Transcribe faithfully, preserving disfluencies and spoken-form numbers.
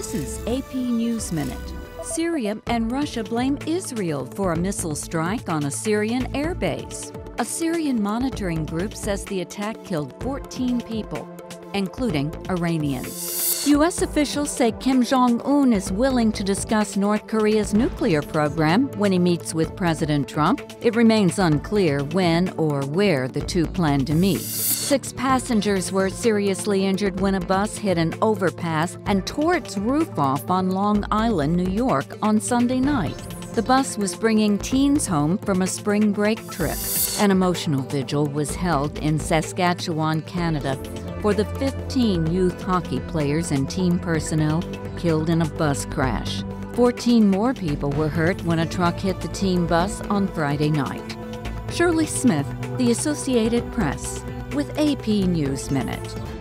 This is A P News Minute. Syria and Russia blame Israel for a missile strike on a Syrian airbase. A Syrian monitoring group says the attack killed fourteen people, including Iranians. U S officials say Kim Jong-un is willing to discuss North Korea's nuclear program when he meets with President Trump. It remains unclear when or where the two plan to meet. Six passengers were seriously injured when a bus hit an overpass and tore its roof off on Long Island, New York, on Sunday night. The bus was bringing teens home from a spring break trip. An emotional vigil was held in Saskatchewan, Canada, for the fifteen youth hockey players and team personnel killed in a bus crash. fourteen more people were hurt when a truck hit the team bus on Friday night. Shirley Smith, The Associated Press, with A P News Minute.